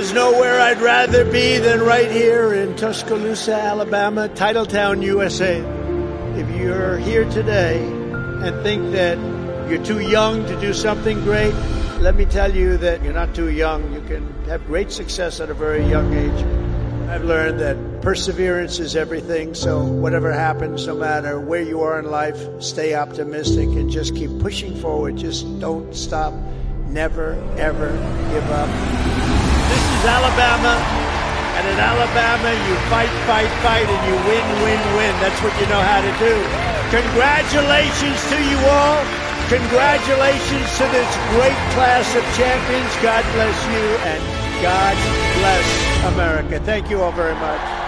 There's nowhere I'd rather be than right here in Tuscaloosa, Alabama, Titletown, USA. If you're here today and think that you're too young to do something great, let me tell you that you're not too young. You can have great success at a very young age. I've learned that perseverance is everything, so whatever happens, no matter where you are in life, stay optimistic and just keep pushing forward. Just don't stop. Never, ever give up. This is Alabama, and in Alabama, you fight, and you win, win. That's what you know how to do. Congratulations to you all. Congratulations to this great class of champions. God bless you, and God bless America. Thank you all very much.